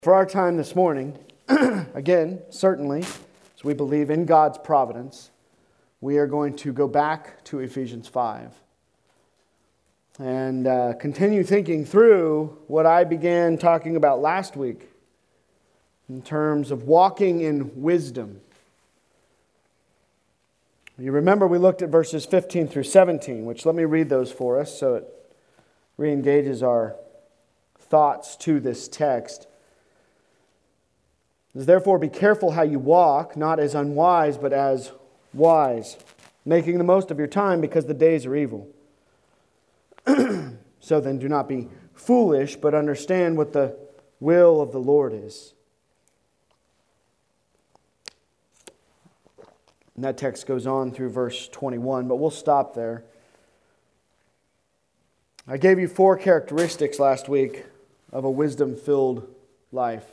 For our time this morning, again, certainly, as we believe in God's providence, we are going to go back to Ephesians 5 and continue thinking through what I began talking about last week in terms of walking in wisdom. You remember we looked at verses 15 through 17, which let me read those for us so it re-engages our thoughts to this text. Therefore, be careful how you walk, not as unwise, but as wise, making the most of your time because the days are evil. So then, do not be foolish, but understand what the will of the Lord is. And that text goes on through verse 21, but we'll stop there. I gave you 4 characteristics last week of a wisdom-filled life.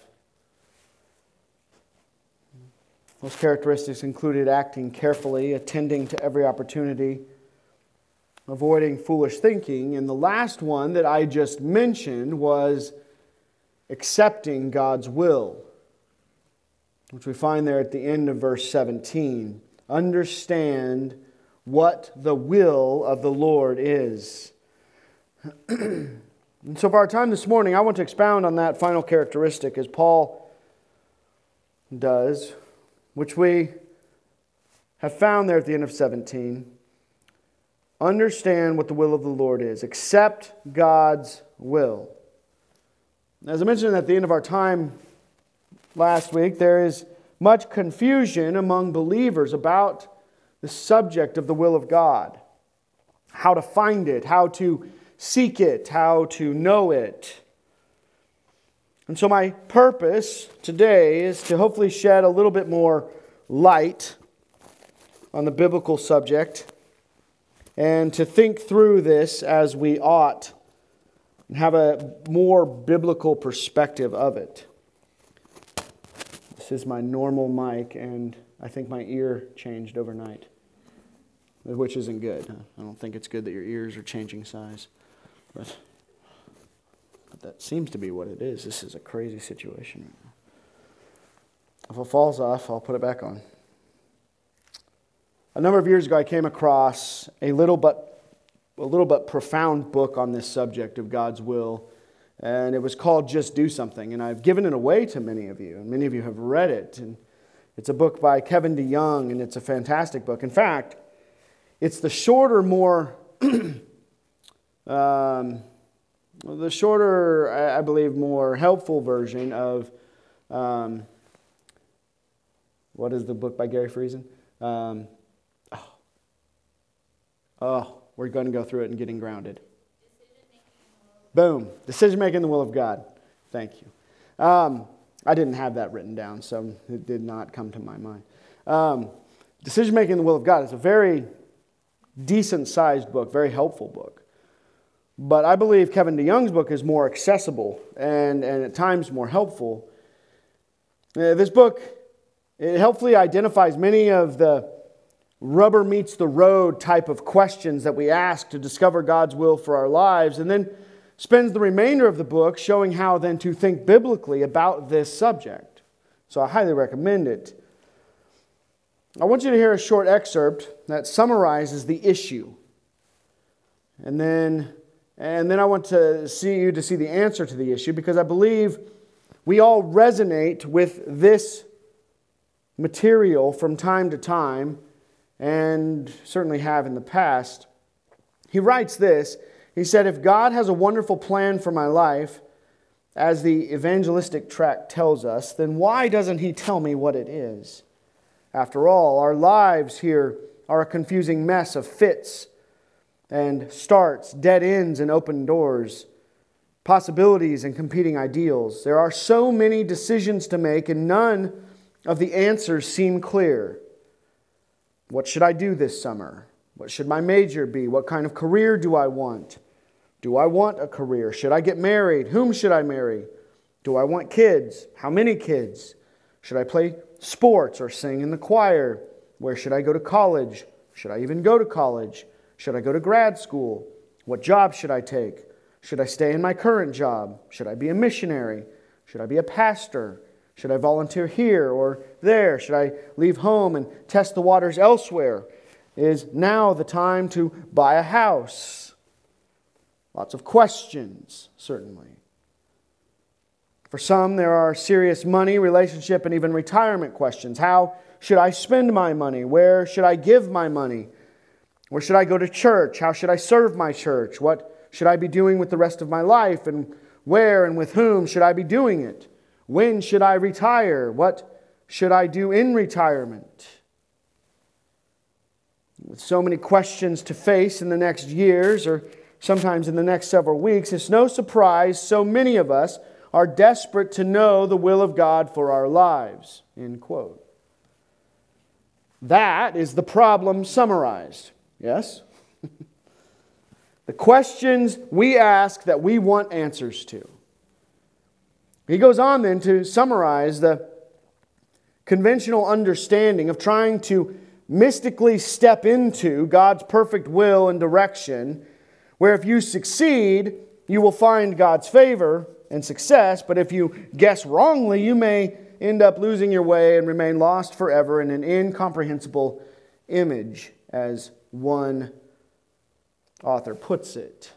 Those characteristics included acting carefully, attending to every opportunity, avoiding foolish thinking, and the last one that I just mentioned was accepting God's will, which we find there at the end of verse 17. Understand what the will of the Lord is. And so for our time this morning, I want to expound on that final characteristic as Paul does, which we have found there at the end of 17. Understand what the will of the Lord is. Accept God's will. As I mentioned at the end of our time last week, there is much confusion among believers about the subject of the will of God. How to find it, how to seek it, how to know it. And so my purpose today is to hopefully shed a little bit more light on the biblical subject and to think through this as we ought and have a more biblical perspective of it. This is my normal mic, and I think my ear changed overnight, which isn't good. I don't think it's good that your ears are changing size, but that seems to be what it is. This is a crazy situation right now. If it falls off, I'll put it back on. A number of years ago, I came across a little but profound book on this subject of God's will, and it was called Just Do Something, and I've given it away to many of you, and many of you have read it. And it's a book by Kevin DeYoung, and it's a fantastic book. In fact, it's the shorter, I believe, more helpful version of, what is the book by Gary Friesen? We're going to go through it and getting grounded. Boom. Decision making the will of God. Thank you. I didn't have that written down, so it did not come to my mind. Decision making the will of God is a very decent-sized book, very helpful book. But I believe Kevin DeYoung's book is more accessible and at times more helpful. This book, it helpfully identifies many of the rubber meets the road type of questions that we ask to discover God's will for our lives, and then spends the remainder of the book showing how then to think biblically about this subject. So I highly recommend it. I want you to hear a short excerpt that summarizes the issue. And then I want to see the answer to the issue, because I believe we all resonate with this material from time to time, and certainly have in the past. He writes this. He said, if God has a wonderful plan for my life, as the evangelistic tract tells us, then why doesn't He tell me what it is? After all, our lives here are a confusing mess of fits and starts, dead ends and open doors, possibilities and competing ideals. There are so many decisions to make, and none of the answers seem clear. What should I do this summer? What should my major be? What kind of career do I want? Do I want a career? Should I get married? Whom should I marry? Do I want kids? How many kids? Should I play sports or sing in the choir? Where should I go to college? Should I even go to college? Should I go to grad school? What job should I take? Should I stay in my current job? Should I be a missionary? Should I be a pastor? Should I volunteer here or there? Should I leave home and test the waters elsewhere? Is now the time to buy a house? Lots of questions, certainly. For some, there are serious money, relationship, and even retirement questions. How should I spend my money? Where should I give my money? Where should I go to church? How should I serve my church? What should I be doing with the rest of my life? And where and with whom should I be doing it? When should I retire? What should I do in retirement? With so many questions to face in the next years or sometimes in the next several weeks, it's no surprise so many of us are desperate to know the will of God for our lives. End quote. That is the problem summarized. Yes? The questions we ask that we want answers to. He goes on then to summarize the conventional understanding of trying to mystically step into God's perfect will and direction, where if you succeed, you will find God's favor and success, but if you guess wrongly, you may end up losing your way and remain lost forever in an incomprehensible image, as one author puts it.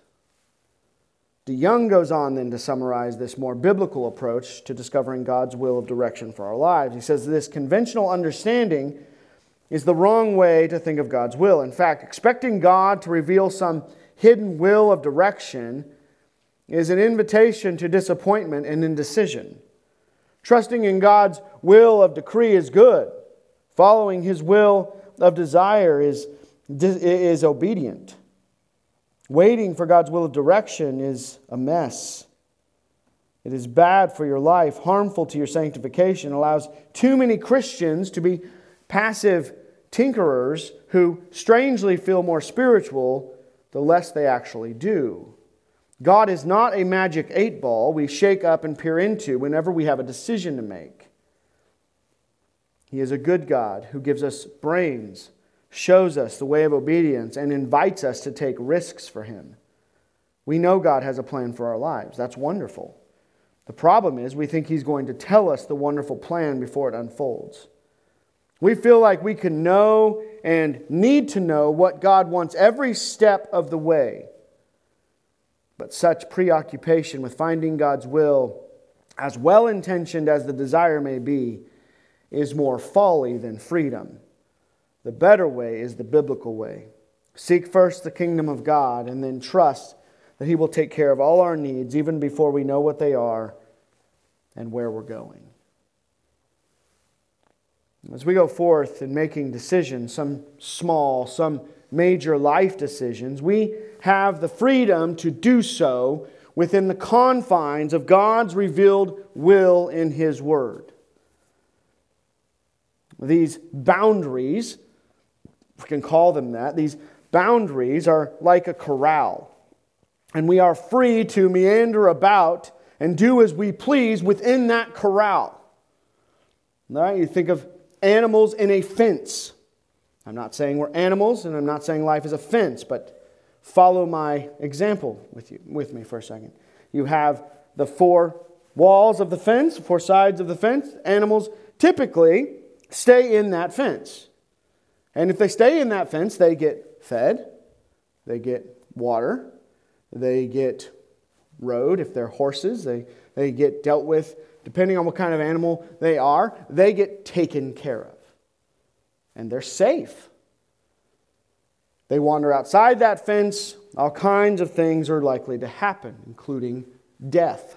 DeYoung goes on then to summarize this more biblical approach to discovering God's will of direction for our lives. He says this conventional understanding is the wrong way to think of God's will. In fact, expecting God to reveal some hidden will of direction is an invitation to disappointment and indecision. Trusting in God's will of decree is good. Following His will of desire is obedient. Waiting for God's will of direction is a mess. It is bad for your life, harmful to your sanctification, allows too many Christians to be passive tinkerers who strangely feel more spiritual the less they actually do. God is not a magic 8-ball we shake up and peer into whenever we have a decision to make. He is a good God who gives us brains, shows us the way of obedience, and invites us to take risks for Him. We know God has a plan for our lives. That's wonderful. The problem is we think He's going to tell us the wonderful plan before it unfolds. We feel like we can know and need to know what God wants every step of the way. But such preoccupation with finding God's will, as well-intentioned as the desire may be, is more folly than freedom. The better way is the biblical way. Seek first the kingdom of God and then trust that He will take care of all our needs even before we know what they are and where we're going. As we go forth in making decisions, some small, some major life decisions, we have the freedom to do so within the confines of God's revealed will in His Word. These boundaries, if we can call them that, these boundaries are like a corral. And we are free to meander about and do as we please within that corral. All right, you think of animals in a fence. I'm not saying we're animals, and I'm not saying life is a fence, but follow my example with me for a second. You have the 4 walls of the fence, 4 sides of the fence. Animals typically stay in that fence. And if they stay in that fence, they get fed, they get water, they get rode. If they're horses, they get dealt with, depending on what kind of animal they are, they get taken care of. And they're safe. They wander outside that fence, all kinds of things are likely to happen, including death.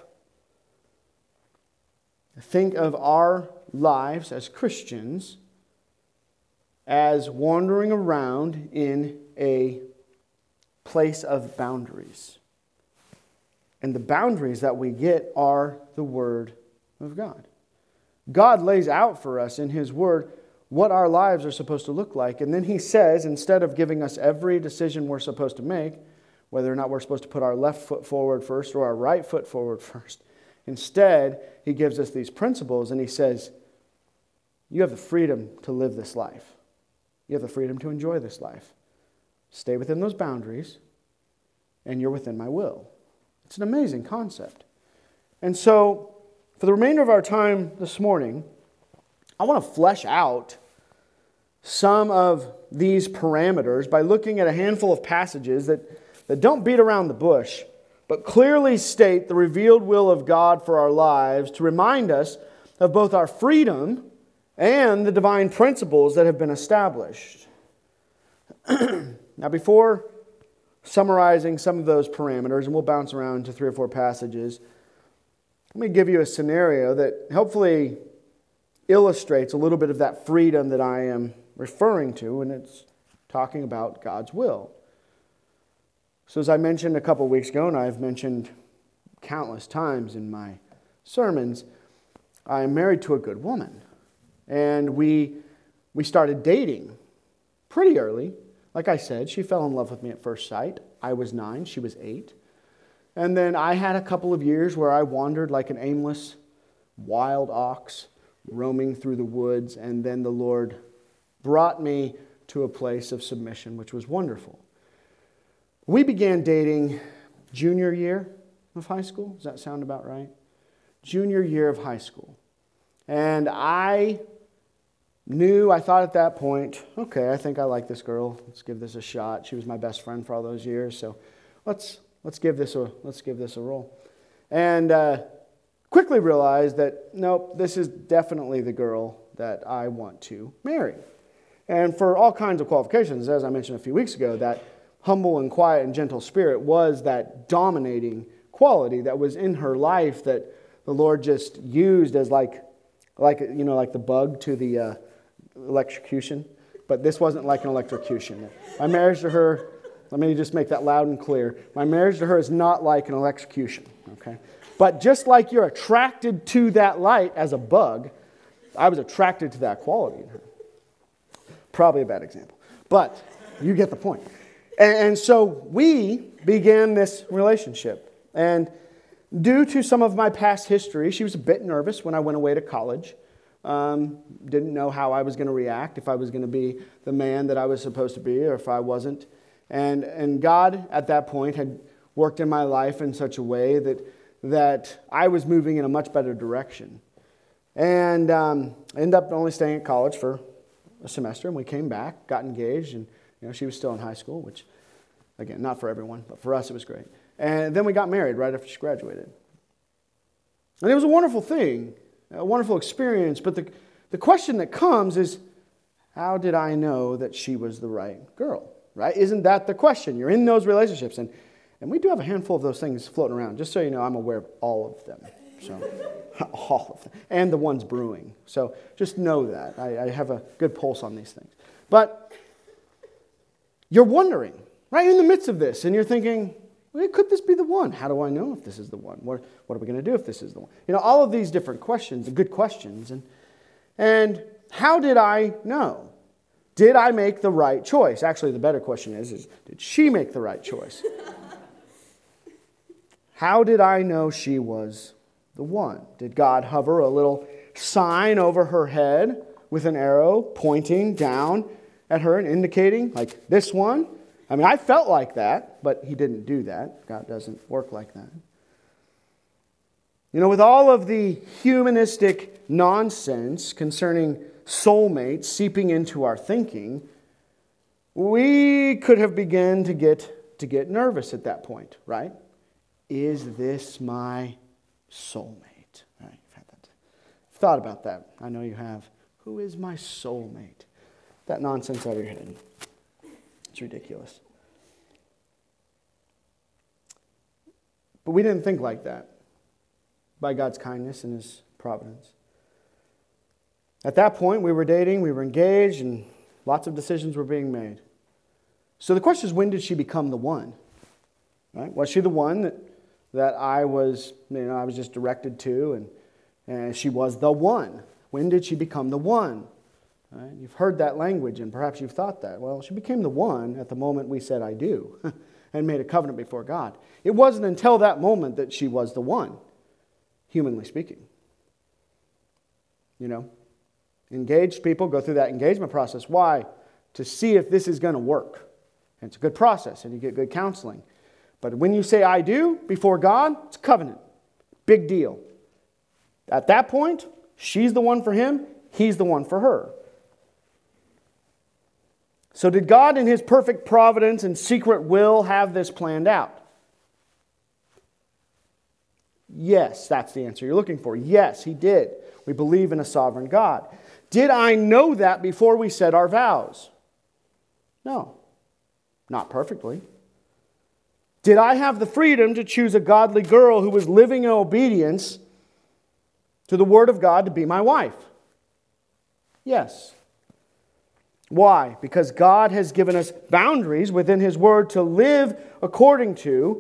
Think of our lives as Christians as wandering around in a place of boundaries. And the boundaries that we get are the Word of God. God lays out for us in His Word what our lives are supposed to look like. And then He says, instead of giving us every decision we're supposed to make, whether or not we're supposed to put our left foot forward first or our right foot forward first, instead, He gives us these principles and He says, you have the freedom to live this life. You have the freedom to enjoy this life. Stay within those boundaries, and you're within my will. It's an amazing concept. And so, For the remainder of our time this morning, I want to flesh out some of these parameters by looking at a handful of passages that don't beat around the bush, but clearly state the revealed will of God for our lives to remind us of both our freedom and the divine principles that have been established. Now, before summarizing some of those parameters, and we'll bounce around to 3 or 4 passages, let me give you a scenario that hopefully illustrates a little bit of that freedom that I am referring to, and it's talking about God's will. So as I mentioned a couple weeks ago, and I've mentioned countless times in my sermons, I'm married to a good woman. And we started dating pretty early. Like I said, she fell in love with me at first sight. I was 9, she was 8. And then I had a couple of years where I wandered like an aimless wild ox roaming through the woods, and then the Lord brought me to a place of submission, which was wonderful. We began dating junior year of high school. Does that sound about right? Junior year of high school. And I thought at that point, okay, I think I like this girl. Let's give this a shot. She was my best friend for all those years, so let's give this a roll. And quickly realized that, nope, this is definitely the girl that I want to marry. And for all kinds of qualifications, as I mentioned a few weeks ago, that humble and quiet and gentle spirit was that dominating quality that was in her life that the Lord just used as like the bug to the electrocution. But this wasn't like an electrocution. My marriage to her, let me just make that loud and clear. My marriage to her is not like an electrocution, okay? But just like you're attracted to that light as a bug, I was attracted to that quality in her. Probably a bad example, but you get the point. And so we began this relationship. And due to some of my past history, she was a bit nervous when I went away to college. Didn't know how I was going to react, if I was going to be the man that I was supposed to be or if I wasn't. And God, at that point, had worked in my life in such a way that I was moving in a much better direction. And ended up only staying at college for a semester, and we came back, got engaged, and she was still in high school, which, again, not for everyone, but for us it was great. And then we got married right after she graduated. And it was a wonderful thing, a wonderful experience, but the question that comes is, how did I know that she was the right girl, right? Isn't that the question? You're in those relationships, and we do have a handful of those things floating around. Just so you know, I'm aware of all of them. So, all of them. And the ones brewing. So just know that. I have a good pulse on these things. But you're wondering, right in the midst of this, and you're thinking, well, could this be the one? How do I know if this is the one? What are we going to do if this is the one? All of these different questions, good questions. And how did I know? Did I make the right choice? Actually, the better question is did she make the right choice? How did I know she was the one? Did God hover a little sign over her head with an arrow pointing down at her and indicating, like, this one? I mean, I felt like that, but he didn't do that. God doesn't work like that. With all of the humanistic nonsense concerning soulmates seeping into our thinking, we could have begun to get nervous at that point, right? Is this my soulmate? Right, you've had that. Thought about that. I know you have. Who is my soulmate? That nonsense out of your head. It's ridiculous. But we didn't think like that by God's kindness and His providence. At that point, we were dating, we were engaged, and lots of decisions were being made. So the question is, when did she become the one? Right? Was she the one that I was just directed to, and she was the one? When did she become the one? Right? You've heard that language, and perhaps you've thought that. Well, she became the one at the moment we said, I do, and made a covenant before God. It wasn't until that moment that she was the one, humanly speaking. Engaged people go through that engagement process. Why? To see if this is going to work. And it's a good process, and you get good counseling. But when you say I do before God, it's a covenant. Big deal. At that point, she's the one for him, he's the one for her. So did God in his perfect providence and secret will have this planned out? Yes, that's the answer you're looking for. Yes, he did. We believe in a sovereign God. Did I know that before we said our vows? No, not perfectly. Did I have the freedom to choose a godly girl who was living in obedience to the Word of God to be my wife? Yes. Why? Because God has given us boundaries within His Word to live according to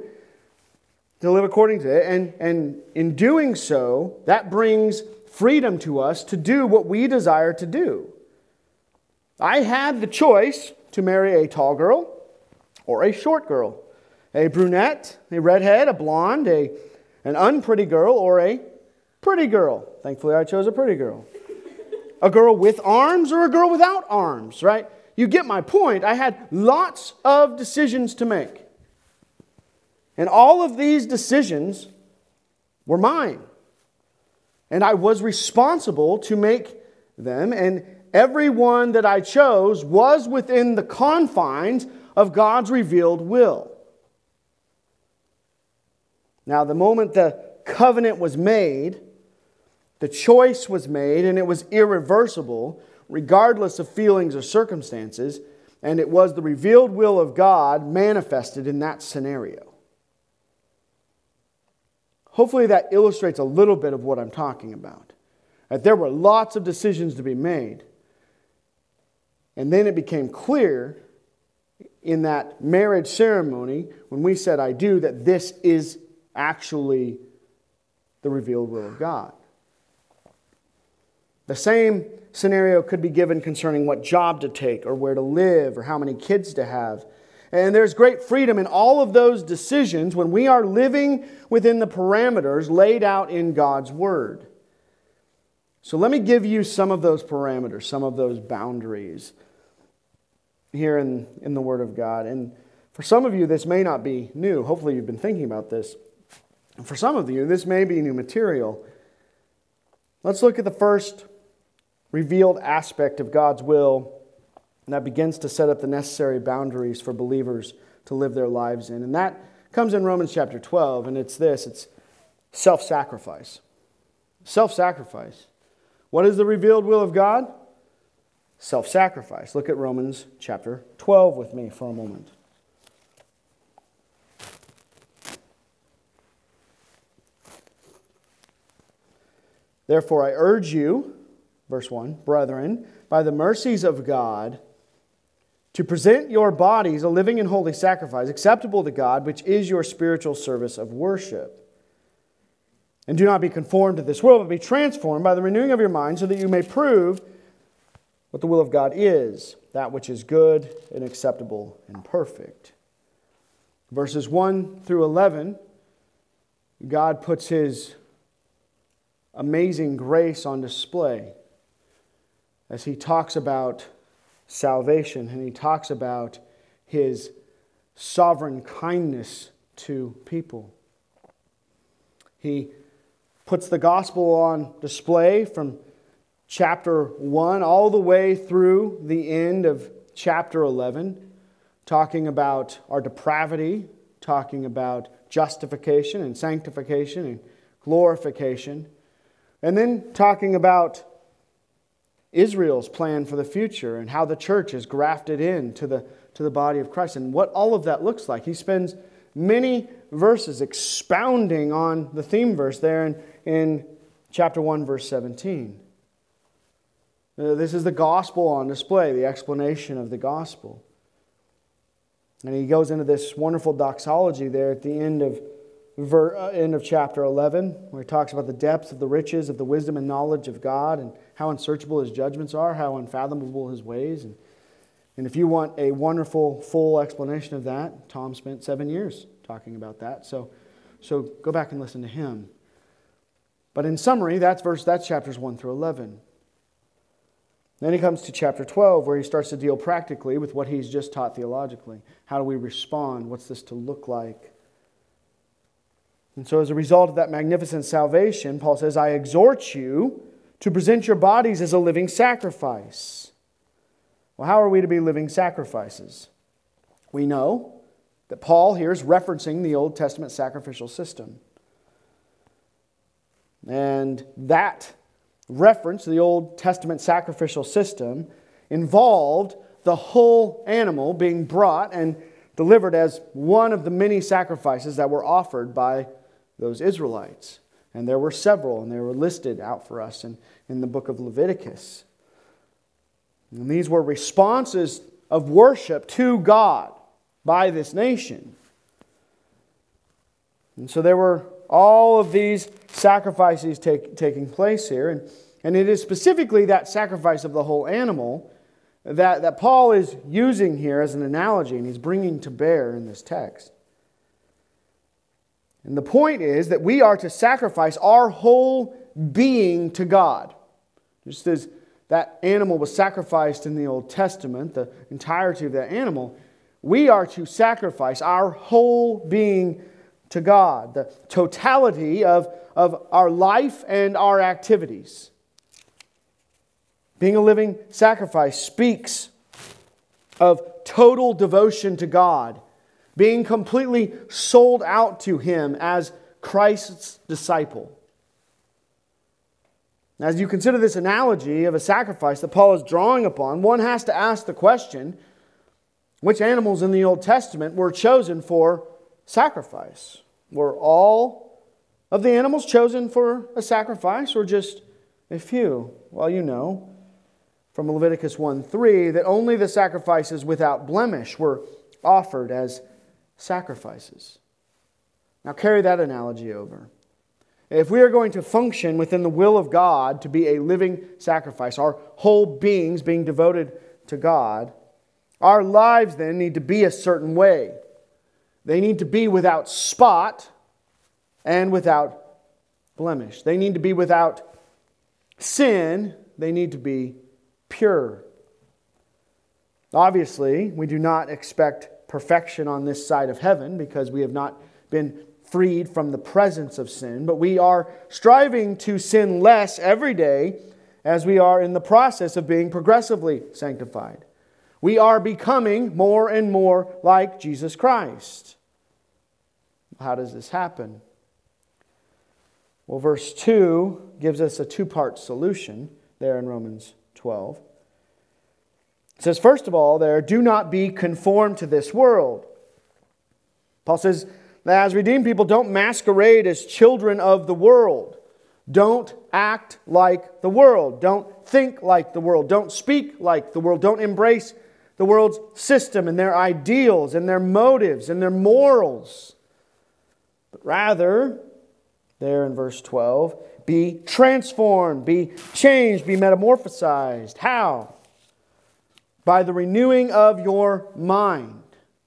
it. And in doing so, that brings freedom to us to do what we desire to do. I had the choice to marry a tall girl or a short girl, a brunette, a redhead, a blonde, an unpretty girl, or a pretty girl. Thankfully, I chose a pretty girl. A girl with arms or a girl without arms, right? You get my point. I had lots of decisions to make. And all of these decisions were mine. And I was responsible to make them. And every one that I chose was within the confines of God's revealed will. Now, the moment the covenant was made, the choice was made, and it was irreversible, regardless of feelings or circumstances, and it was the revealed will of God manifested in that scenario. Hopefully that illustrates a little bit of what I'm talking about. That there were lots of decisions to be made. And then it became clear in that marriage ceremony, when we said I do, that this is actually the revealed will of God. The same scenario could be given concerning what job to take or where to live or how many kids to have. And there's great freedom in all of those decisions when we are living within the parameters laid out in God's Word. So let me give you some of those parameters, some of those boundaries here in the Word of God. And for some of you, this may not be new. Hopefully you've been thinking about this. And for some of you, this may be new material. Let's look at the first revealed aspect of God's will, and that begins to set up the necessary boundaries for believers to live their lives in. And that comes in Romans chapter 12, and it's this. It's self-sacrifice. Self-sacrifice. What is the revealed will of God? Self-sacrifice. Look at Romans chapter 12 with me for a moment. Therefore, I urge you, verse 1, brethren, by the mercies of God, to present your bodies a living and holy sacrifice, acceptable to God, which is your spiritual service of worship. And do not be conformed to this world, but be transformed by the renewing of your mind, so that you may prove what the will of God is, that which is good and acceptable and perfect. Verses 1 through 11, God puts His amazing grace on display as He talks about salvation, and He talks about His sovereign kindness to people. He puts the gospel on display from chapter 1 all the way through the end of chapter 11, talking about our depravity, talking about justification and sanctification and glorification, and then talking about Israel's plan for the future and how the church is grafted into the body of Christ and what all of that looks like. He spends many verses expounding on the theme verse there in chapter 1, verse 17. This is the gospel on display, the explanation of the gospel. And he goes into this wonderful doxology there at the end of chapter 11, where he talks about the depths of the riches of the wisdom and knowledge of God and how unsearchable His judgments are, how unfathomable His ways. And if you want a wonderful, full explanation of that, Tom spent 7 years talking about that. So go back and listen to him. But in summary, that's chapters 1 through 11. Then he comes to chapter 12, where he starts to deal practically with what he's just taught theologically. How do we respond? What's this to look like? And so as a result of that magnificent salvation, Paul says, I exhort you to present your bodies as a living sacrifice. Well, how are we to be living sacrifices? We know that Paul here is referencing the Old Testament sacrificial system. And that reference to the Old Testament sacrificial system involved the whole animal being brought and delivered as one of the many sacrifices that were offered by those Israelites. And there were several, and they were listed out for us in the book of Leviticus. And these were responses of worship to God by this nation. And so there were all of these sacrifices taking place here. And it is specifically that sacrifice of the whole animal that Paul is using here as an analogy, and he's bringing to bear in this text. And the point is that we are to sacrifice our whole being to God. Just as that animal was sacrificed in the Old Testament, the entirety of that animal, we are to sacrifice our whole being to God, the totality of our life and our activities. Being a living sacrifice speaks of total devotion to God, being completely sold out to Him as Christ's disciple. As you consider this analogy of a sacrifice that Paul is drawing upon, one has to ask the question, which animals in the Old Testament were chosen for sacrifice? Were all of the animals chosen for a sacrifice, or just a few? Well, you know from Leviticus 1:3 that only the sacrifices without blemish were offered as sacrifices. Now carry that analogy over. If we are going to function within the will of God to be a living sacrifice, our whole beings being devoted to God, our lives then need to be a certain way. They need to be without spot and without blemish. They need to be without sin. They need to be pure. Obviously, we do not expect perfection on this side of heaven because we have not been freed from the presence of sin, but we are striving to sin less every day as we are in the process of being progressively sanctified. We are becoming more and more like Jesus Christ. How does this happen? Well, verse 2 gives us a two-part solution there in Romans 12. It says, first of all, there, do not be conformed to this world. Paul says that as redeemed people, don't masquerade as children of the world. Don't act like the world. Don't think like the world. Don't speak like the world. Don't embrace the world's system and their ideals and their motives and their morals. But rather, there in verse 12, be transformed, be changed, be metamorphosized. How? By the renewing of your mind.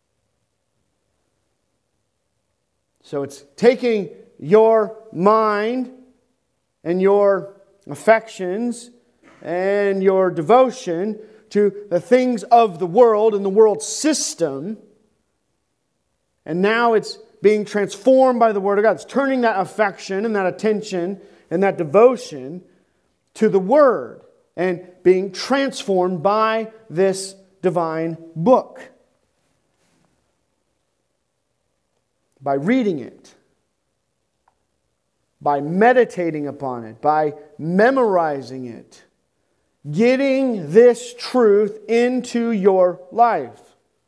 So it's taking your mind and your affections and your devotion to the things of the world and the world system, and now it's being transformed by the Word of God. It's turning that affection and that attention and that devotion to the Word and being transformed by this divine book. By reading it, by meditating upon it, by memorizing it, getting this truth into your life.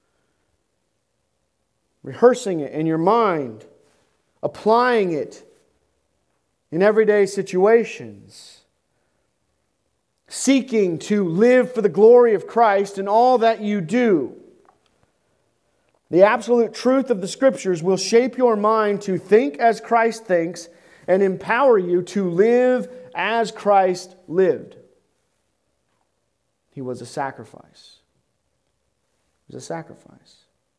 Rehearsing it in your mind, applying it in everyday situations, seeking to live for the glory of Christ in all that you do. The absolute truth of the Scriptures will shape your mind to think as Christ thinks and empower you to live as Christ lived. He was a sacrifice. He was a sacrifice.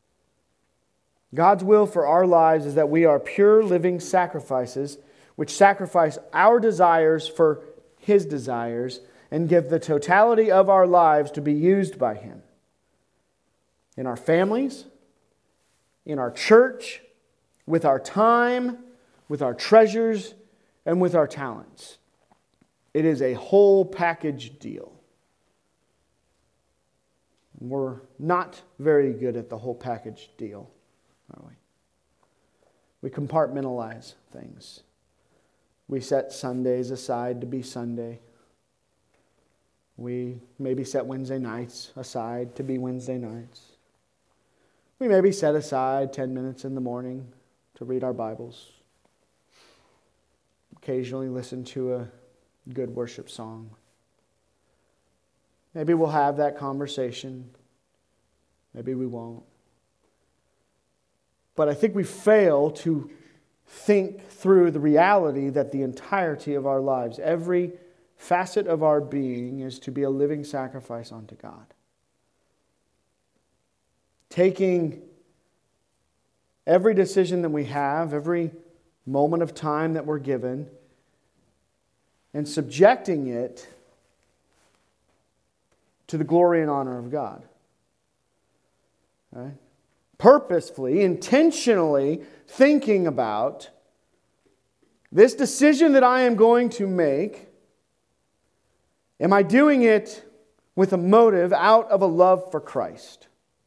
God's will for our lives is that we are pure living sacrifices which sacrifice our desires for His desires and give the totality of our lives to be used by Him. In our families, in our church, with our time, with our treasures, and with our talents. It is a whole package deal. We're not very good at the whole package deal, are we? We compartmentalize things. We set Sundays aside to be Sunday. We maybe set Wednesday nights aside to be Wednesday nights. We maybe set aside 10 minutes in the morning to read our Bibles. Occasionally listen to a good worship song. Maybe we'll have that conversation. Maybe we won't. But I think we fail to think through the reality that the entirety of our lives, every facet of our being, is to be a living sacrifice unto God. Taking every decision that we have, every moment of time that we're given, and subjecting it to the glory and honor of God. Right? Purposefully, intentionally thinking about this decision that I am going to make. Am I doing it with a motive out of a love for Christ?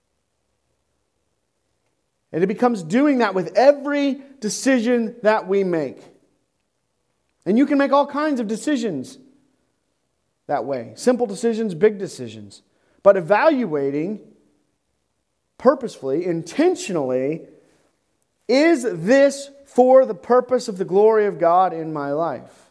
And it becomes doing that with every decision that we make. And you can make all kinds of decisions that way. Simple decisions, big decisions. But evaluating purposefully, intentionally, is this for the purpose of the glory of God in my life?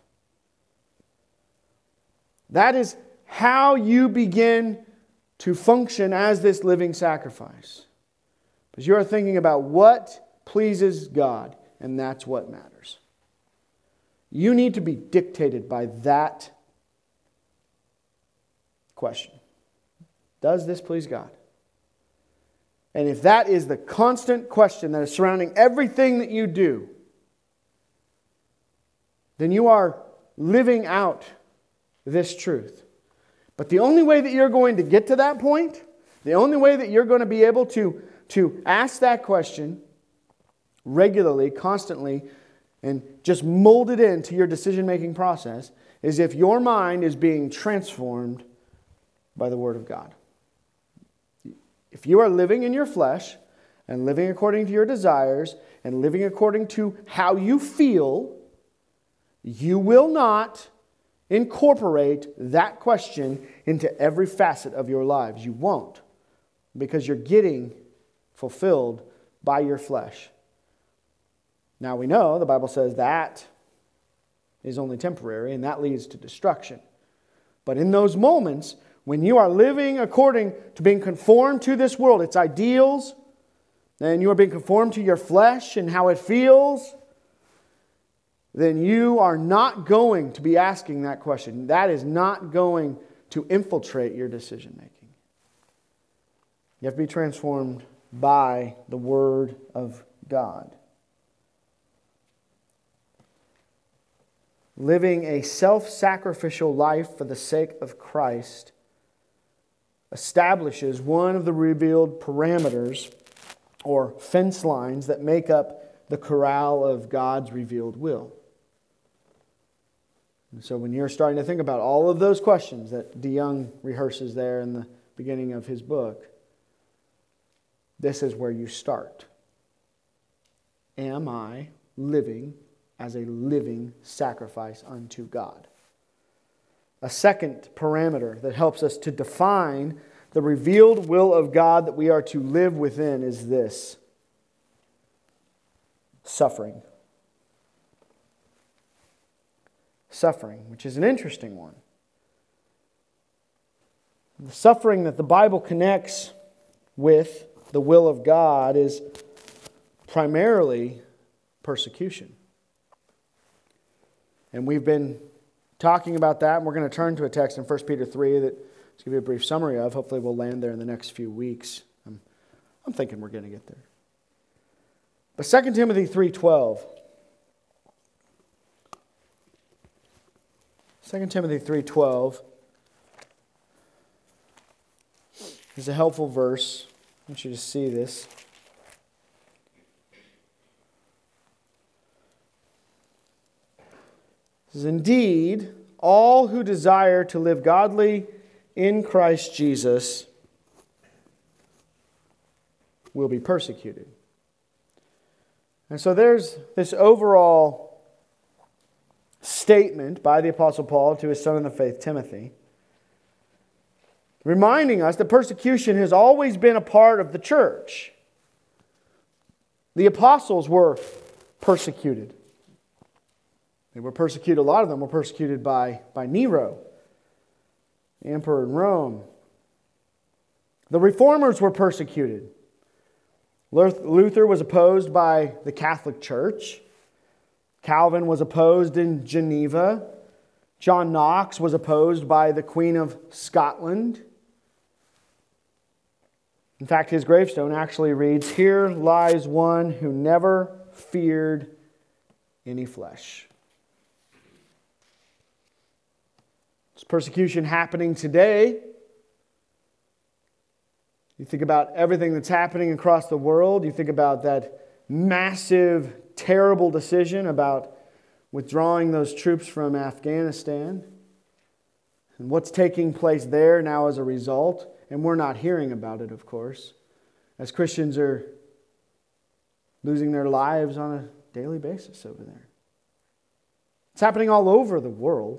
That is how you begin to function as this living sacrifice. Because you are thinking about what pleases God, and that's what matters. You need to be dictated by that question. Does this please God? And if that is the constant question that is surrounding everything that you do, then you are living out this truth. But the only way that you're going to get to that point, the only way that you're going to be able to ask that question regularly, constantly, and just mold it into your decision-making process, is if your mind is being transformed by the Word of God. If you are living in your flesh and living according to your desires and living according to how you feel, you will not incorporate that question into every facet of your lives. You won't, because you're getting fulfilled by your flesh. Now we know the Bible says that is only temporary and that leads to destruction. But in those moments, when you are living according to being conformed to this world, its ideals, and you are being conformed to your flesh and how it feels, then you are not going to be asking that question. That is not going to infiltrate your decision making. You have to be transformed by the Word of God. Living a self-sacrificial life for the sake of Christ establishes one of the revealed parameters or fence lines that make up the corral of God's revealed will. And so when you're starting to think about all of those questions that DeYoung rehearses there in the beginning of his book, this is where you start. Am I living as a living sacrifice unto God? A second parameter that helps us to define the revealed will of God that we are to live within is this: suffering. Suffering, which is an interesting one. The suffering that the Bible connects with the will of God is primarily persecution. And we've been talking about that, and we're going to turn to a text in 1 Peter 3 that I'll give you a brief summary of. Hopefully we'll land there in the next few weeks. I'm thinking we're going to get there. But 2 Timothy 3:12. 2 Timothy 3:12 is a helpful verse. I want you to see this. says, indeed, all who desire to live godly in Christ Jesus will be persecuted. And so there's this overall statement by the Apostle Paul to his son in the faith, Timothy, reminding us that persecution has always been a part of the church. The apostles were persecuted. They were persecuted, a lot of them were persecuted by Nero, the emperor in Rome. The reformers were persecuted. Luther was opposed by the Catholic Church. Calvin was opposed in Geneva. John Knox was opposed by the Queen of Scotland. In fact, his gravestone actually reads, "Here lies one who never feared any flesh." There's persecution happening today. You think about everything that's happening across the world. You think about that massive, terrible decision about withdrawing those troops from Afghanistan and what's taking place there now as a result. And we're not hearing about it, of course, as Christians are losing their lives on a daily basis over there. It's happening all over the world.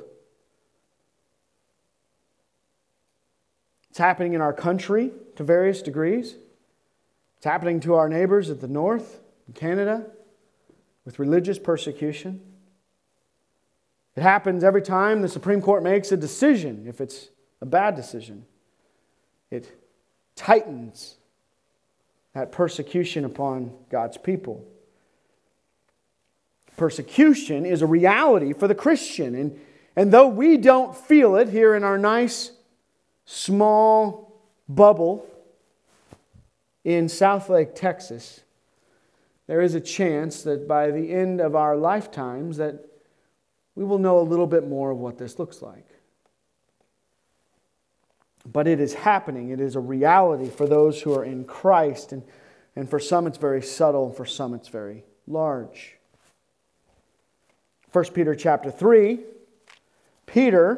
It's happening in our country to various degrees. It's happening to our neighbors at the north, in Canada, with religious persecution. It happens every time the Supreme Court makes a decision, if it's a bad decision. It tightens that persecution upon God's people. Persecution is a reality for the Christian. And though we don't feel it here in our nice, small bubble in Southlake, Texas, there is a chance that by the end of our lifetimes that we will know a little bit more of what this looks like. But it is happening. It is a reality for those who are in Christ. And for some it's very subtle. For some it's very large. 1 Peter chapter 3. Peter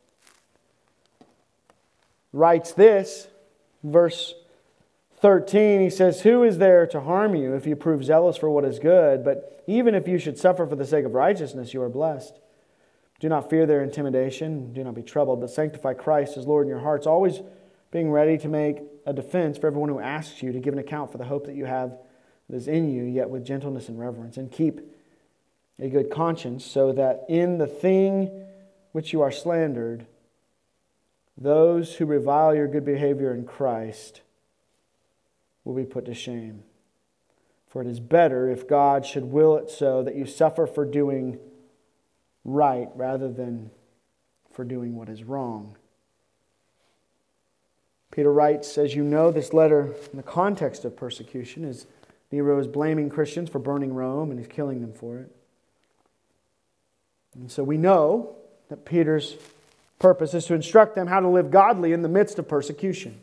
writes this. Verse 13, he says, "Who is there to harm you if you prove zealous for what is good? But even if you should suffer for the sake of righteousness, you are blessed. Do not fear their intimidation. Do not be troubled, but sanctify Christ as Lord in your hearts, always being ready to make a defense for everyone who asks you to give an account for the hope that you have that is in you, yet with gentleness and reverence. And keep a good conscience, so that in the thing which you are slandered, those who revile your good behavior in Christ will be put to shame. For it is better, if God should will it so, that you suffer for doing right rather than for doing what is wrong." Peter writes, as you know, this letter in the context of persecution is Nero is blaming Christians for burning Rome and he's killing them for it. And so we know that Peter's purpose is to instruct them how to live godly in the midst of persecution.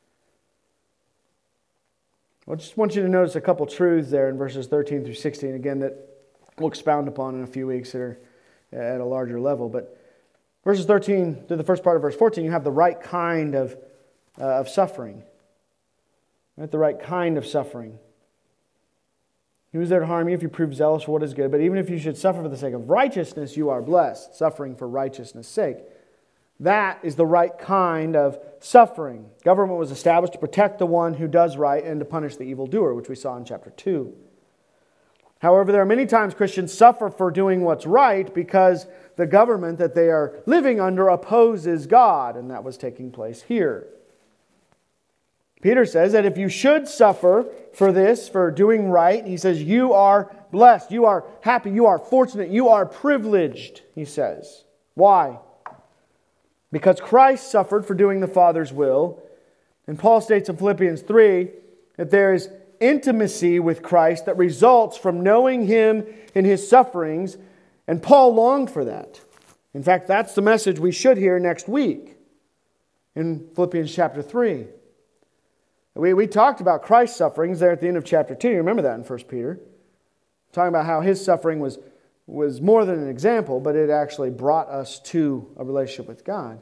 I just want you to notice a couple truths there in verses 13 through 16, again, that we'll expound upon in a few weeks that are at a larger level. But verses 13 to the first part of verse 14, you have the right kind of suffering. Right? The right kind of suffering. Who is there to harm you if you prove zealous for what is good? But even if you should suffer for the sake of righteousness, you are blessed, suffering for righteousness' sake. That is the right kind of suffering. Government was established to protect the one who does right and to punish the evildoer, which we saw in chapter 2. However, there are many times Christians suffer for doing what's right because the government that they are living under opposes God, and that was taking place here. Peter says that if you should suffer for this, for doing right, he says you are blessed, you are happy, you are fortunate, you are privileged, he says. Why? Because Christ suffered for doing the Father's will. And Paul states in Philippians 3 that there is intimacy with Christ that results from knowing Him in His sufferings. And Paul longed for that. In fact, that's the message we should hear next week in Philippians chapter 3. We talked about Christ's sufferings there at the end of chapter 2. You remember that in 1 Peter. Talking about how His suffering was was more than an example, but it actually brought us to a relationship with God.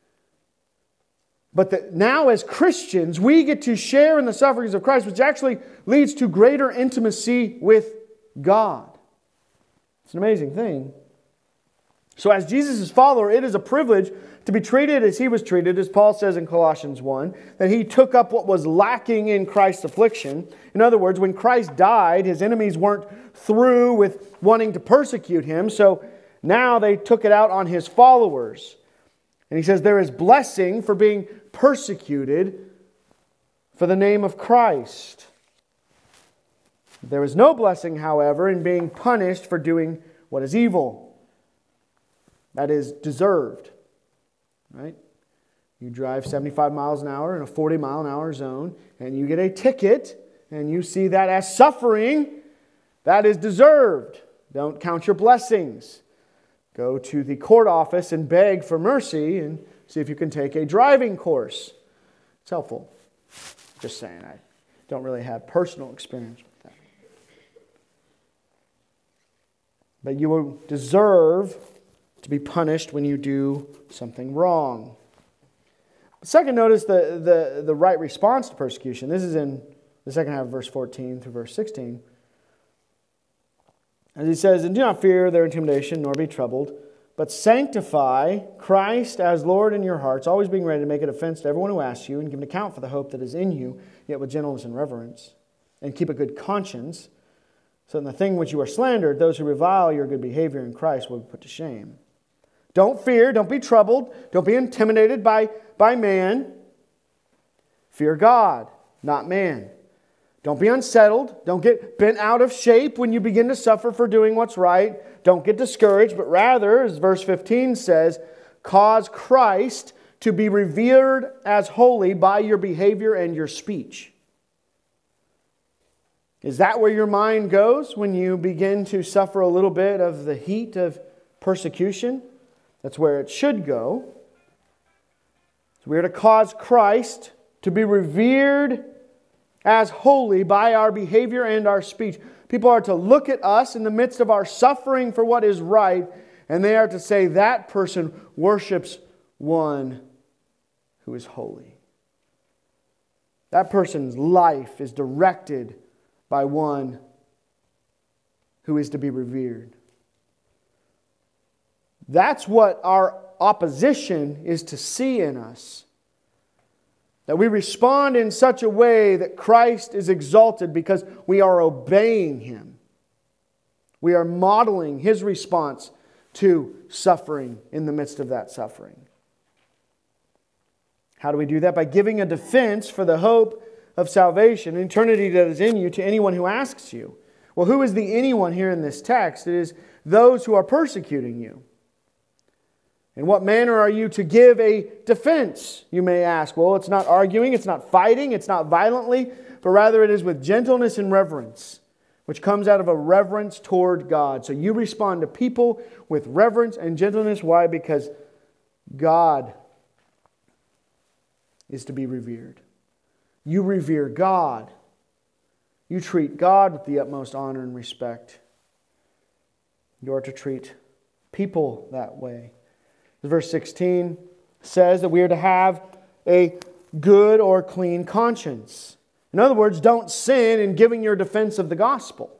But that now as Christians, we get to share in the sufferings of Christ, which actually leads to greater intimacy with God. It's an amazing thing. So as Jesus' follower, it is a privilege to be treated as He was treated, as Paul says in Colossians 1, that He took up what was lacking in Christ's affliction. In other words, when Christ died, His enemies weren't through with wanting to persecute Him, so now they took it out on His followers. And He says there is blessing for being persecuted for the name of Christ. There is no blessing, however, in being punished for doing what is evil. That is deserved. Right? You drive 75 miles an hour in a 40 mile an hour zone, and you get a ticket, and you see that as suffering. That is deserved. Don't count your blessings. Go to the court office and beg for mercy and see if you can take a driving course. It's helpful. Just saying, I don't really have personal experience with that. But you will deserve to be punished when you do something wrong. Second, notice the right response to persecution. This is in the second half of verse 14 through verse 16. As he says, "And do not fear their intimidation, nor be troubled, but sanctify Christ as Lord in your hearts, always being ready to make a defense to everyone who asks you, and give an account for the hope that is in you, yet with gentleness and reverence. And keep a good conscience, so in the thing which you are slandered, those who revile your good behavior in Christ will be put to shame." Don't fear, don't be troubled, don't be intimidated by man. Fear God, not man. Don't be unsettled. Don't get bent out of shape when you begin to suffer for doing what's right. Don't get discouraged, but rather, as verse 15 says, cause Christ to be revered as holy by your behavior and your speech. Is that where your mind goes when you begin to suffer a little bit of the heat of persecution? That's where it should go. So we are to cause Christ to be revered as holy by our behavior and our speech. People are to look at us in the midst of our suffering for what is right, and they are to say, that person worships one who is holy. That person's life is directed by one who is to be revered. That's what our opposition is to see in us. That we respond in such a way that Christ is exalted because we are obeying Him. We are modeling His response to suffering in the midst of that suffering. How do we do that? By giving a defense for the hope of salvation, eternity that is in you, to anyone who asks you. Well, who is the anyone here in this text? It is those who are persecuting you. In what manner are you to give a defense, you may ask? Well, it's not arguing, it's not fighting, it's not violently, but rather it is with gentleness and reverence, which comes out of a reverence toward God. So you respond to people with reverence and gentleness. Why? Because God is to be revered. You revere God. You treat God with the utmost honor and respect. You are to treat people that way. Verse 16 says that we are to have a good or clean conscience. In other words, don't sin in giving your defense of the gospel.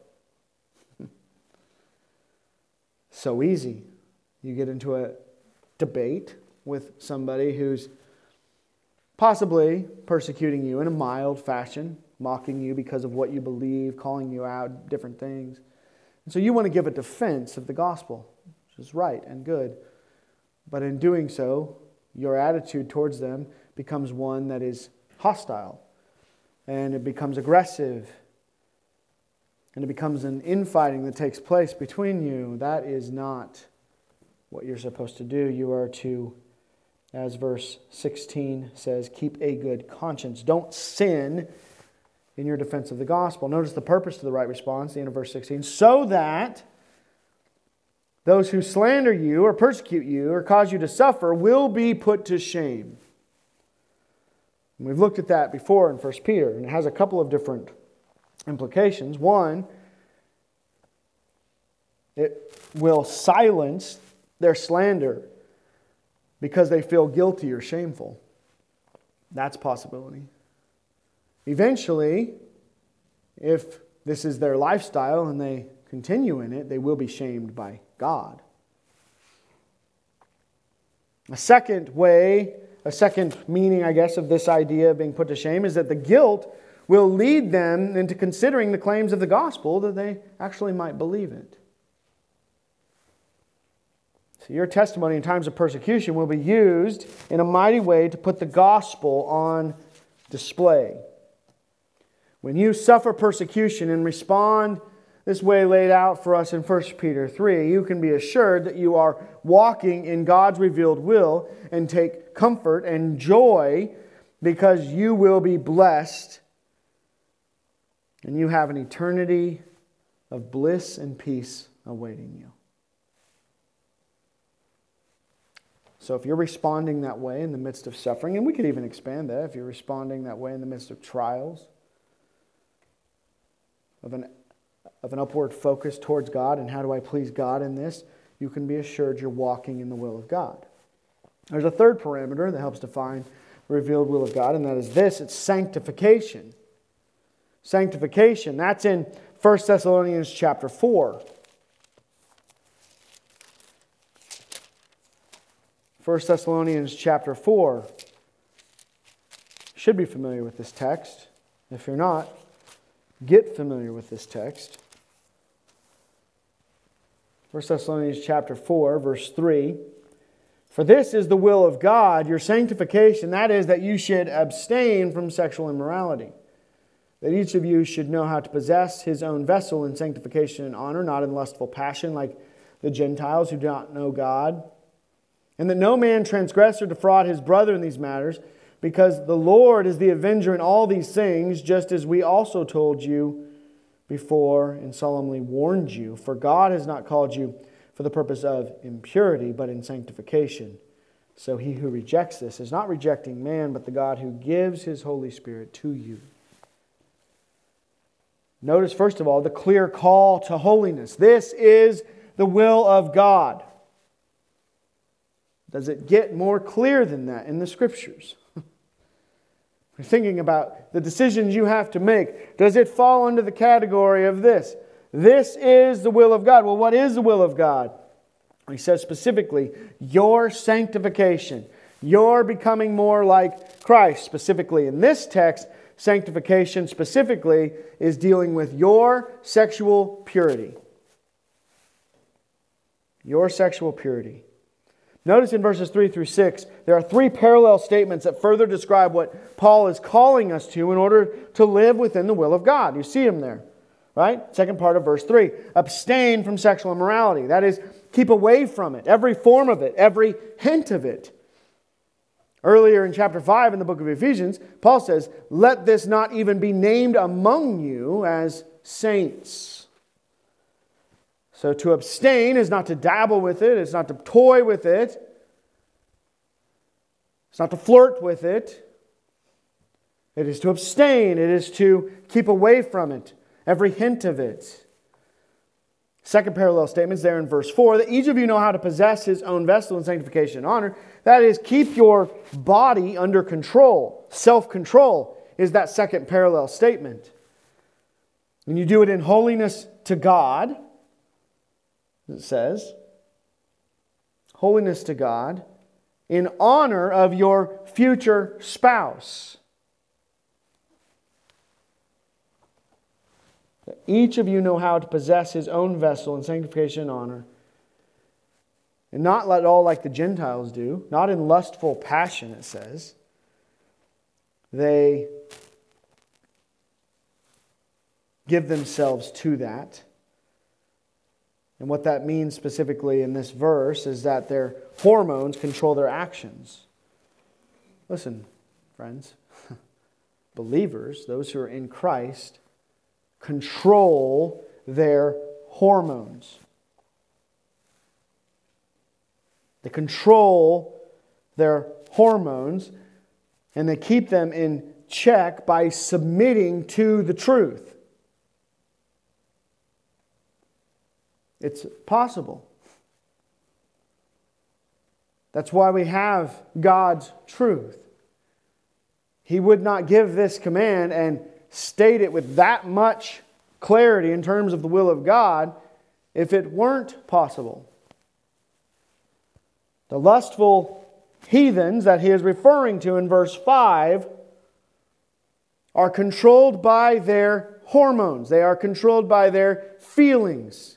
So easy. You get into a debate with somebody who's possibly persecuting you in a mild fashion, mocking you because of what you believe, calling you out, different things. And so you want to give a defense of the gospel, which is right and good. But in doing so, your attitude towards them becomes one that is hostile. And it becomes aggressive. And it becomes an infighting that takes place between you. That is not what you're supposed to do. You are to, as verse 16 says, keep a good conscience. Don't sin in your defense of the gospel. Notice the purpose to the right response, the end of verse 16. So that those who slander you or persecute you or cause you to suffer will be put to shame. And we've looked at that before in 1 Peter, and it has a couple of different implications. One, It will silence their slander because they feel guilty or shameful. That's a possibility. Eventually, if this is their lifestyle and they continue in it, they will be shamed by God. A second meaning, I guess, of this idea of being put to shame is that the guilt will lead them into considering the claims of the gospel that they actually might believe it. So your testimony in times of persecution will be used in a mighty way to put the gospel on display. When you suffer persecution and respond this way laid out for us in 1 Peter 3, you can be assured that you are walking in God's revealed will and take comfort and joy because you will be blessed and you have an eternity of bliss and peace awaiting you. So if you're responding that way in the midst of suffering, and we could even expand that, if you're responding that way in the midst of trials, of an upward focus towards God and how do I please God in this, you can be assured you're walking in the will of God. There's a third parameter that helps define the revealed will of God, and that is this: it's sanctification. Sanctification, that's in 1 Thessalonians chapter 4. 1 Thessalonians chapter 4. You should be familiar with this text. If you're not, get familiar with this text. 1 Thessalonians chapter 4, verse 3. For this is the will of God, your sanctification, that is, that you should abstain from sexual immorality. That each of you should know how to possess his own vessel in sanctification and honor, not in lustful passion like the Gentiles who do not know God. And that no man transgress or defraud his brother in these matters, because the Lord is the avenger in all these things, just as we also told you before and solemnly warned you. For God has not called you for the purpose of impurity, but in sanctification. So he who rejects this is not rejecting man, but the God who gives his Holy Spirit to you. Notice, first of all, the clear call to holiness. This is the will of God. Does it get more clear than that in the Scriptures? You're thinking about the decisions you have to make. Does it fall under the category of this? This is the will of God. Well, what is the will of God? He says specifically, your sanctification. Your becoming more like Christ. Specifically in this text, sanctification specifically is dealing with your sexual purity. Your sexual purity. Notice in verses 3 through 6, there are three parallel statements that further describe what Paul is calling us to in order to live within the will of God. You see them there, right? Second part of verse 3. Abstain from sexual immorality. That is, keep away from it. Every form of it. Every hint of it. Earlier in chapter 5 in the book of Ephesians, Paul says, let this not even be named among you as saints. So to abstain is not to dabble with it. It's not to toy with it. It's not to flirt with it. It is to abstain. It is to keep away from it. Every hint of it. Second parallel statement is there in verse 4, that each of you know how to possess his own vessel in sanctification and honor. That is, keep your body under control. Self-control is that second parallel statement. And you do it in holiness to God. It says, holiness to God, in honor of your future spouse. That each of you know how to possess his own vessel in sanctification and honor, and not let all like the Gentiles do, not in lustful passion, it says. They give themselves to that. And what that means specifically in this verse is that their hormones control their actions. Listen, friends, believers, those who are in Christ, control their hormones. They control their hormones and they keep them in check by submitting to the truth. It's possible. That's why we have God's truth. He would not give this command and state it with that much clarity in terms of the will of God if it weren't possible. The lustful heathens that he is referring to in verse 5 are controlled by their hormones. They are controlled by their feelings.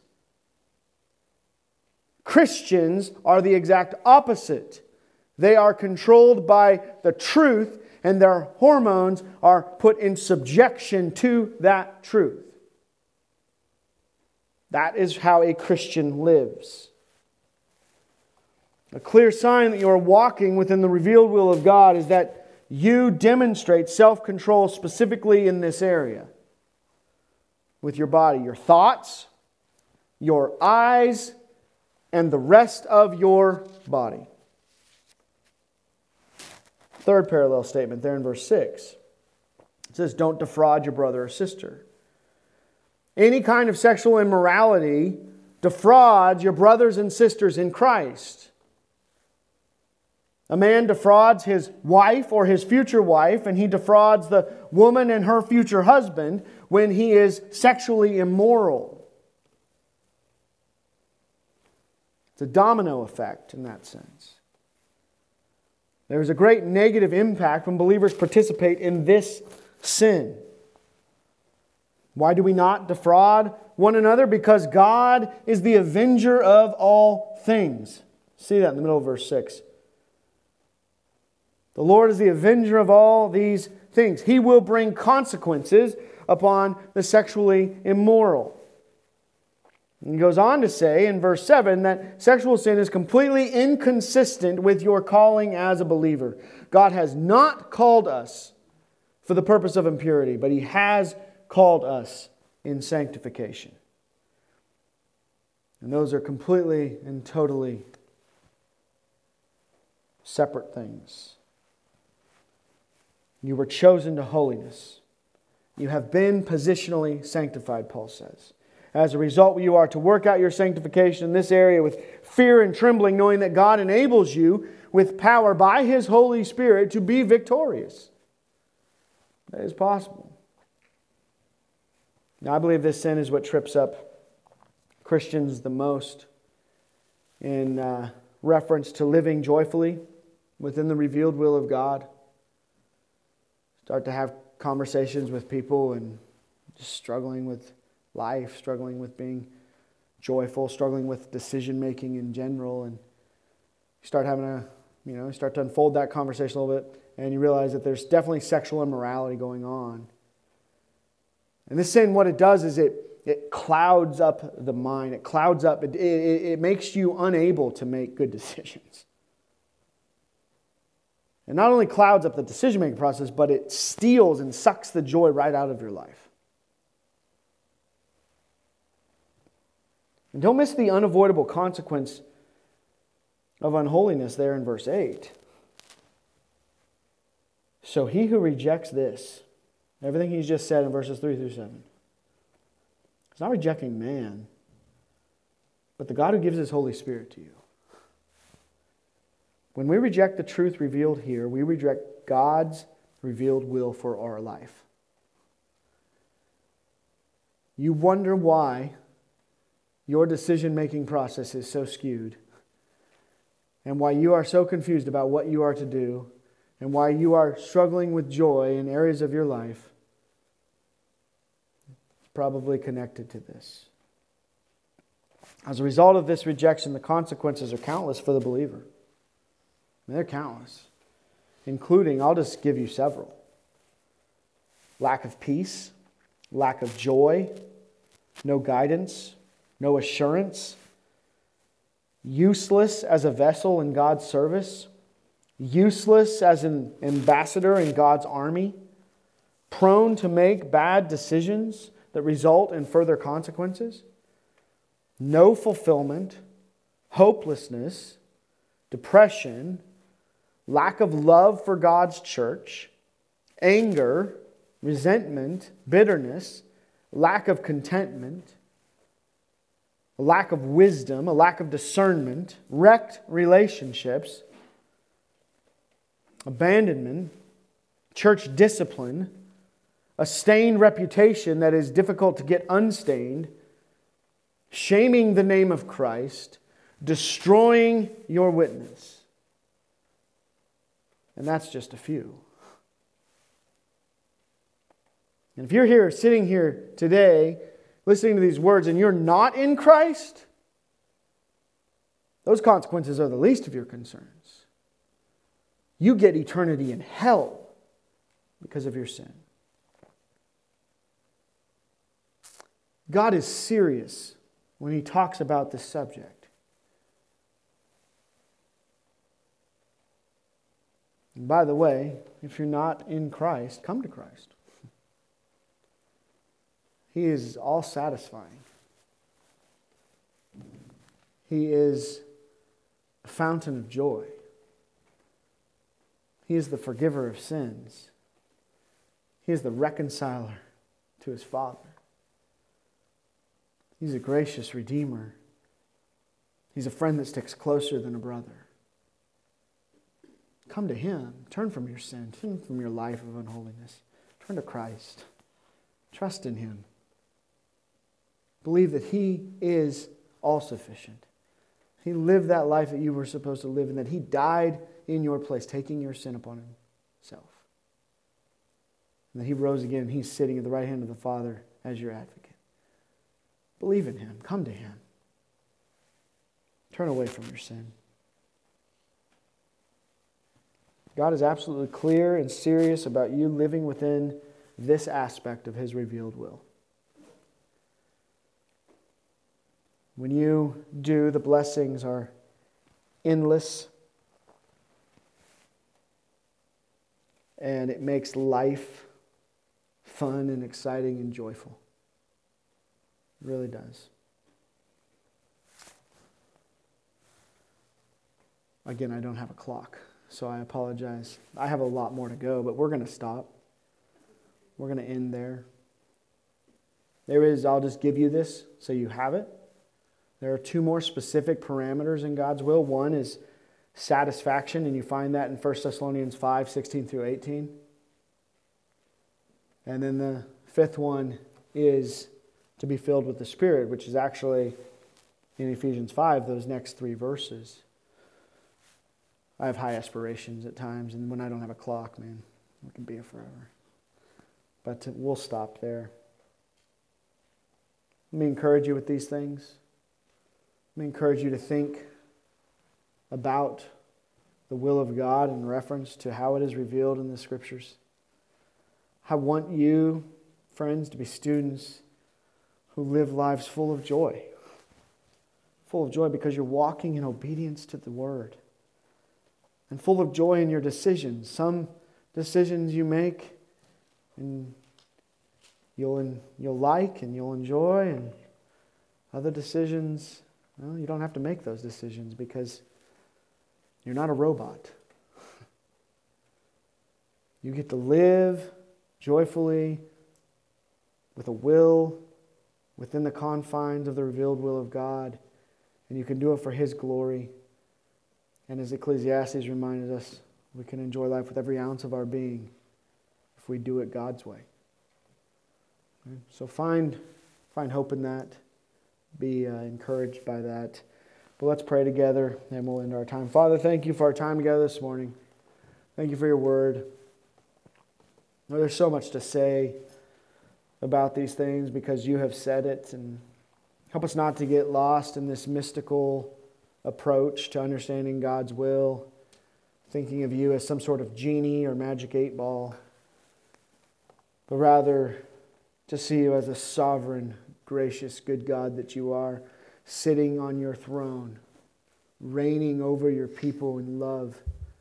Christians are the exact opposite. They are controlled by the truth, and their hormones are put in subjection to that truth. That is how a Christian lives. A clear sign that you are walking within the revealed will of God is that you demonstrate self-control specifically in this area. With your body, your thoughts, your eyes, and the rest of your body. Third parallel statement there in verse 6. It says, don't defraud your brother or sister. Any kind of sexual immorality defrauds your brothers and sisters in Christ. A man defrauds his wife or his future wife, and he defrauds the woman and her future husband when he is sexually immoral. It's a domino effect in that sense. There is a great negative impact when believers participate in this sin. Why do we not defraud one another? Because God is the avenger of all things. See that in the middle of verse 6. The Lord is the avenger of all these things. He will bring consequences upon the sexually immoral. And he goes on to say in verse 7 that sexual sin is completely inconsistent with your calling as a believer. God has not called us for the purpose of impurity, but He has called us in sanctification. And those are completely and totally separate things. You were chosen to holiness. You have been positionally sanctified, Paul says. As a result, you are to work out your sanctification in this area with fear and trembling, knowing that God enables you with power by His Holy Spirit to be victorious. That is possible. Now, I believe this sin is what trips up Christians the most in reference to living joyfully within the revealed will of God. Start to have conversations with people and just struggling with life, struggling with being joyful, struggling with decision making in general, and you start having start to unfold that conversation a little bit, and you realize that there's definitely sexual immorality going on. And this sin, what it does is it clouds up the mind. It clouds up. It makes you unable to make good decisions. It not only clouds up the decision-making process, but it steals and sucks the joy right out of your life. And don't miss the unavoidable consequence of unholiness there in verse 8. So he who rejects this, everything he's just said in verses 3 through 7, he's not rejecting man, but the God who gives His Holy Spirit to you. When we reject the truth revealed here, we reject God's revealed will for our life. You wonder why your decision-making process is so skewed, and why you are so confused about what you are to do, and why you are struggling with joy in areas of your life. It's probably connected to this. As a result of this rejection, the consequences are countless for the believer. They're countless, including, I'll just give you several. Lack of peace, lack of joy, no guidance, no assurance, useless as a vessel in God's service, useless as an ambassador in God's army, prone to make bad decisions that result in further consequences, no fulfillment, hopelessness, depression, lack of love for God's church, anger, resentment, bitterness, lack of contentment. a lack of wisdom, a lack of discernment, wrecked relationships, abandonment, church discipline, a stained reputation that is difficult to get unstained, shaming the name of Christ, destroying your witness. And that's just a few. And if you're here, sitting here today, listening to these words, and you're not in Christ, those consequences are the least of your concerns. You get eternity in hell because of your sin. God is serious when He talks about this subject. And by the way, if you're not in Christ, come to Christ. He is all satisfying. He is a fountain of joy. He is the forgiver of sins. He is the reconciler to His Father. He's a gracious Redeemer. He's a friend that sticks closer than a brother. Come to Him. Turn from your sin. Turn from your life of unholiness. Turn to Christ. Trust in Him. Believe that He is all-sufficient. He lived that life that you were supposed to live and that He died in your place, taking your sin upon Himself. And that He rose again and He's sitting at the right hand of the Father as your advocate. Believe in Him. Come to Him. Turn away from your sin. God is absolutely clear and serious about you living within this aspect of His revealed will. When you do, the blessings are endless, and it makes life fun and exciting and joyful. It really does. Again, I don't have a clock, so I apologize. I have a lot more to go, but we're going to stop. We're going to end there. I'll just give you this so you have it. There are two more specific parameters in God's will. One is satisfaction, and you find that in 1 Thessalonians 5, 16 through 18. And then the fifth one is to be filled with the Spirit, which is actually in Ephesians 5, those next three verses. I have high aspirations at times, and when I don't have a clock, man, it can be forever. But we'll stop there. Let me encourage you with these things. Let me encourage you to think about the will of God in reference to how it is revealed in the Scriptures. I want you, friends, to be students who live lives full of joy. Full of joy because you're walking in obedience to the Word. And full of joy in your decisions. Some decisions you make and you'll like and you'll enjoy, and other decisions, well, you don't have to make those decisions because you're not a robot. You get to live joyfully with a will within the confines of the revealed will of God, and you can do it for His glory. And as Ecclesiastes reminded us, we can enjoy life with every ounce of our being if we do it God's way. Okay? So find hope in that. Be encouraged by that. But let's pray together and we'll end our time. Father, thank you for our time together this morning. Thank you for your word. Lord, there's so much to say about these things because you have said it. And help us not to get lost in this mystical approach to understanding God's will, thinking of you as some sort of genie or magic 8-ball, but rather to see you as a sovereign, gracious, good God that you are, sitting on your throne, reigning over your people in love.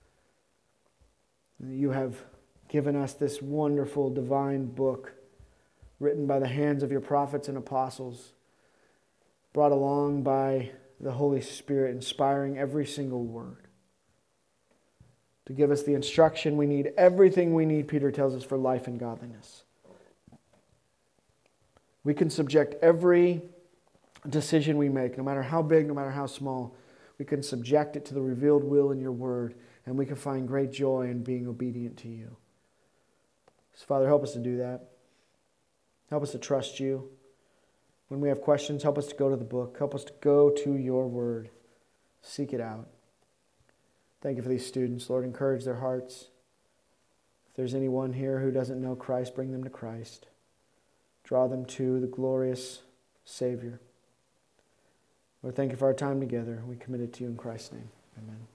And you have given us this wonderful divine book written by the hands of your prophets and apostles, brought along by the Holy Spirit, inspiring every single word to give us the instruction we need, everything we need, Peter tells us, for life and godliness. We can subject every decision we make, no matter how big, no matter how small, we can subject it to the revealed will in your word, and we can find great joy in being obedient to you. So, Father, help us to do that. Help us to trust you. When we have questions, help us to go to the book. Help us to go to your word. Seek it out. Thank you for these students. Lord, encourage their hearts. If there's anyone here who doesn't know Christ, bring them to Christ. Draw them to the glorious Savior. Lord, thank you for our time together. We commit it to you in Christ's name. Amen.